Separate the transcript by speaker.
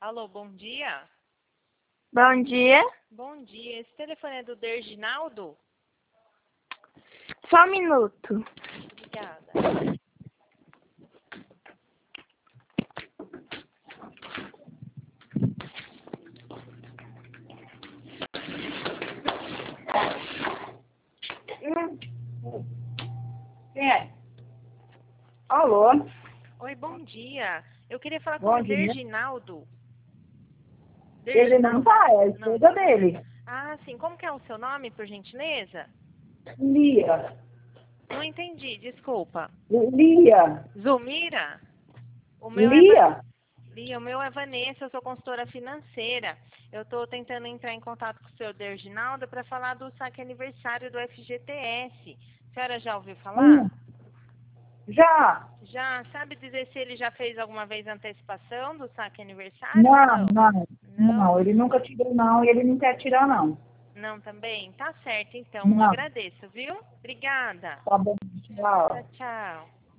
Speaker 1: Alô, bom dia?
Speaker 2: Bom dia.
Speaker 1: Bom dia. Esse telefone é do Derginaldo?
Speaker 2: Só um minuto.
Speaker 1: Obrigada.
Speaker 3: Quem é? Alô?
Speaker 1: Oi, bom dia. Eu queria falar com
Speaker 3: Bom
Speaker 1: o
Speaker 3: dia.
Speaker 1: Derginaldo.
Speaker 3: Ele não tá, é a esposa dele.
Speaker 1: Ah, sim. Como que é o seu nome, por gentileza?
Speaker 3: Lia.
Speaker 1: Não entendi, desculpa.
Speaker 3: Lia.
Speaker 1: Zulmira? O meu é
Speaker 3: Lia?
Speaker 1: Lia, o meu é Vanessa, eu sou consultora financeira. Eu estou tentando entrar em contato com o senhor Derginaldo para falar do saque aniversário do FGTS. A senhora já ouviu falar?
Speaker 3: Já.
Speaker 1: Já sabe dizer se ele já fez alguma vez antecipação do saque aniversário ou
Speaker 3: Não,
Speaker 1: não?
Speaker 3: não.
Speaker 1: Não?
Speaker 3: Não, ele nunca tirou não e ele não quer tirar não.
Speaker 1: Não também? Tá certo, então.
Speaker 3: Não.
Speaker 1: Agradeço, viu? Obrigada.
Speaker 3: Tá bom, tchau.
Speaker 1: Tchau, tchau.